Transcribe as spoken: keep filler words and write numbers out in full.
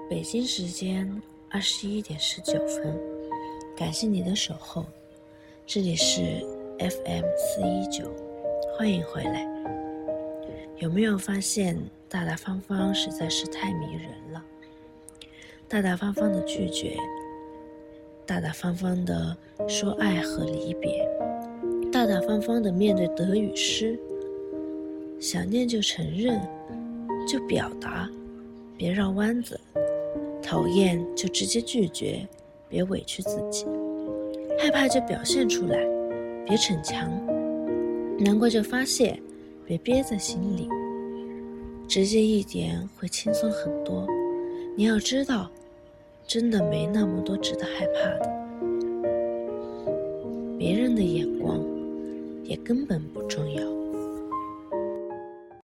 北京时间二十一点十九分，感谢你的守候，这里是 F M 四一九，欢迎回来。有没有发现大大方方实在是太迷人了？大大方方的拒绝，大大方方的说爱和离别，大大方方的面对得与失，想念就承认，就表达，别绕弯子，讨厌就直接拒绝，别委屈自己，害怕就表现出来，别逞强，难过就发泄，别憋在心里，直接一点会轻松很多。你要知道，真的没那么多值得害怕的，别人的眼光也根本不重要。